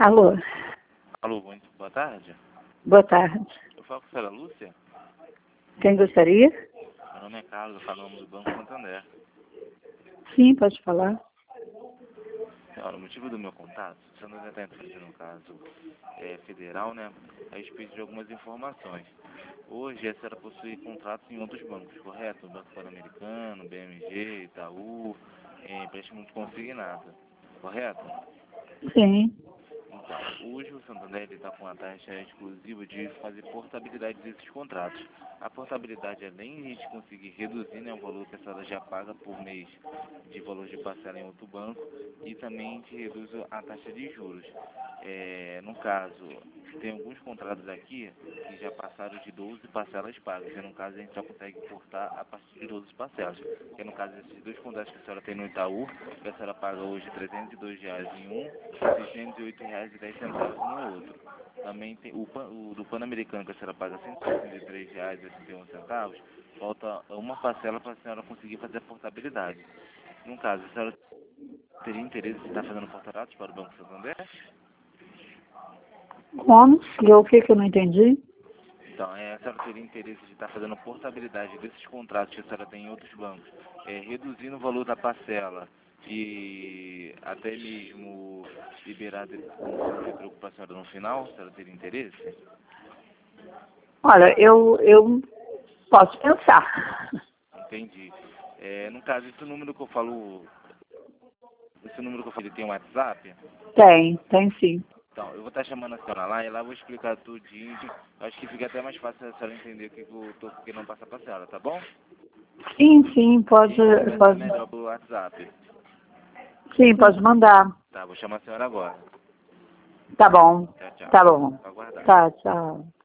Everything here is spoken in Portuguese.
Alô, Alô, muito boa tarde. boa tarde. Eu falo com a senhora Lúcia. Quem gostaria? Meu nome é Carlos, eu falo em nome do Banco Santander. Sim, pode falar. Senhora, o motivo do meu contato, o Santander está entrando no caso federal, né, a respeito de algumas informações. Hoje, a senhora possui contratos em outros bancos, correto? Banco Pan-Americano, BMG, Itaú, empréstimo consignado, correto? Sim. Então, hoje o Santander está com a taxa exclusiva de fazer portabilidade desses contratos. A portabilidade, além de a gente conseguir reduzir, né, o valor que a senhora já paga por mês de valor de parcela em outro banco, e também a gente reduz a taxa de juros. No caso, tem alguns contratos aqui que já passaram de 12 parcelas pagas, e no caso a gente já consegue cortar a partir de 12 parcelas. Que no caso, esses dois contratos que a senhora tem no Itaú, que a senhora paga hoje R$ 302 em um, R$ 608,10 no outro. Também tem o do Pan-Americano, que a senhora paga R$ 163,81, falta uma parcela para a senhora conseguir fazer a portabilidade. No caso, a senhora teria interesse em estar fazendo portadados para o Banco Santander? Como? E o que eu não entendi? Então, a senhora teria interesse de estar fazendo portabilidade desses contratos que a senhora tem em outros bancos, reduzindo o valor da parcela e até mesmo liberar como fundo de troco para a senhora no final? A senhora teria interesse? Olha, eu posso pensar. Entendi. No caso, esse número que eu falei tem um WhatsApp? Tem sim. Então, eu vou estar chamando a senhora lá e lá eu vou explicar tudinho. Eu acho que fica até mais fácil a senhora entender o que eu estou querendo passar para a senhora, tá bom? Sim, A pode, gente conversa pode. melhor pelo WhatsApp. Sim, pode mandar. Tá, vou chamar a senhora agora. Tá bom. Tchau, tchau. Tá bom. Vou aguardar. Tá, tchau.